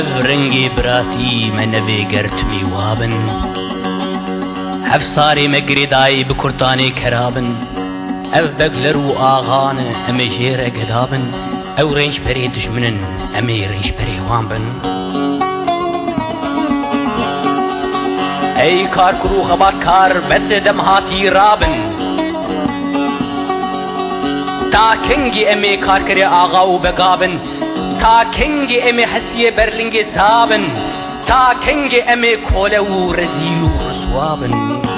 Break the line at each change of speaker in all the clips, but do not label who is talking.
اف رنگی براتی من بگرتمی وابن اف ساری مگریدای بکرتانی کرابن اف بگلر و آغان امی جیر اگدابن او رنج پری دشمنن امی رنج پری وامبن ای کار کرو خبات کار بس دم هاتی رابن تا کنگی امی کار کری آغا و بگابن تا کنگی امی هستی برلنگی سابن تا کنگی امی کوله و رزیل و رسوابن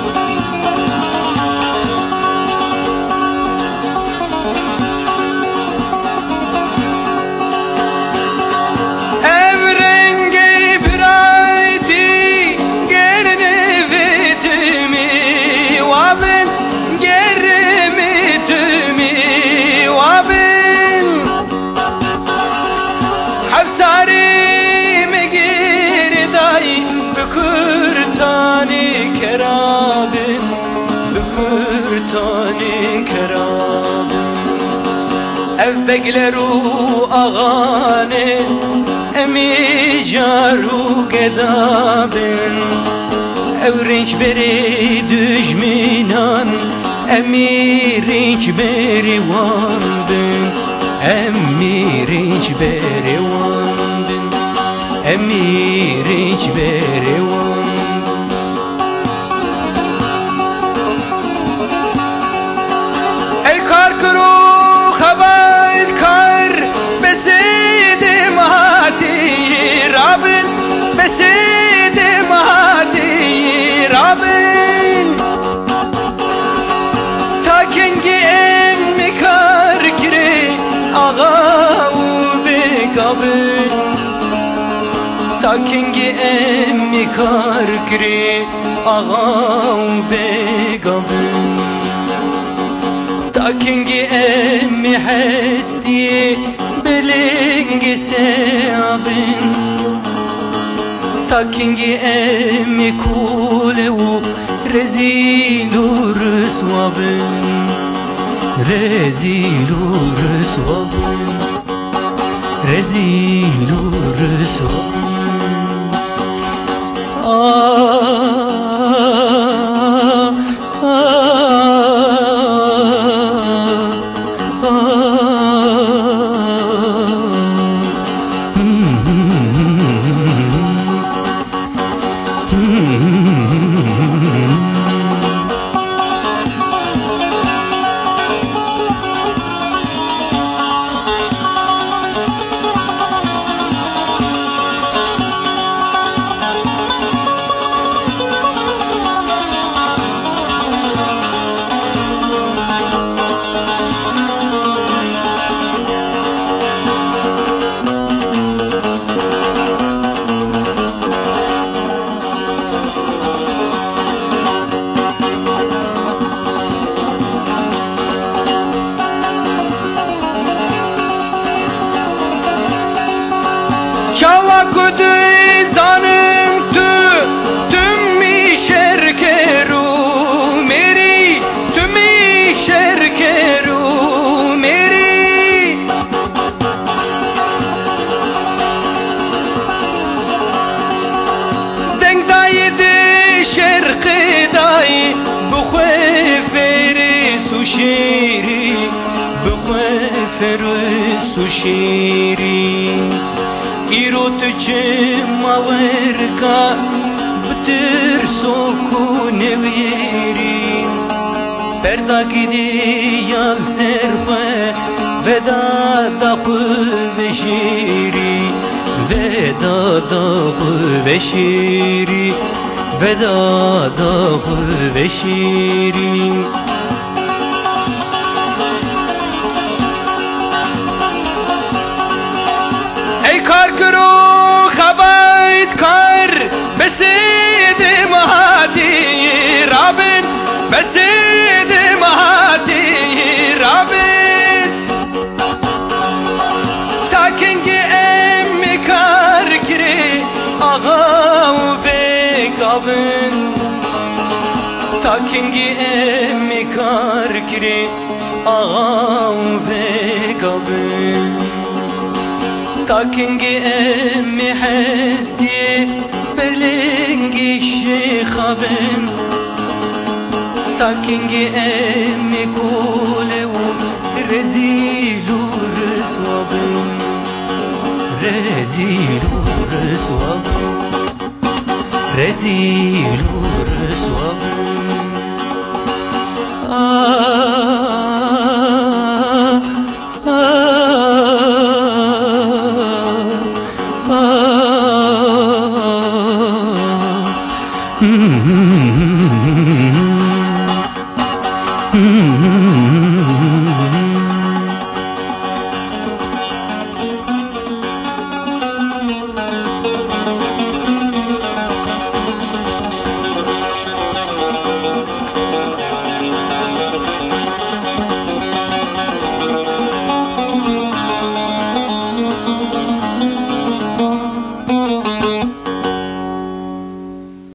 اف بگلرو آغانه امی جارو گدابن او رنج بری دجمنان امی رنج بری واندن امی رنج بری واندن امی رنج بری واندن ای کار کرو خبر کار بسید مهاتی رابن بسید مهاتی رابن تا کنگی امی کار کری آغا و بگابن تا کنگی امی کار کری آغا و بگابن تاكنجي امي حستي بلنجي سابن تاكنجي امي كولو رزيلو رسوابن رزيلو رسوابن رزيلو رسوابن Çava kudu zanım tümmi şerkeru meri tümmi şerkeru meri denk daydı şerqi day bu feri suşiri bu feri suşiri İrot çemaverka bıtır soku neviri Perda gidi yal serfe veda dapı beşiri Veda dapı beşiri Veda dapı beşiri کار کرو خبایت کار بسید مهاتی رابن بسید مهاتی رابن تا کنگی امی کار کری آغا و بگابن تا کنگی امی کار کری آغا و بگابن تاكنجي أمي حستي برلنجي الشيخابن تاكنجي أمي كولو رزيل ورسوابن رزيل ورسوابن رزيل ورسوابن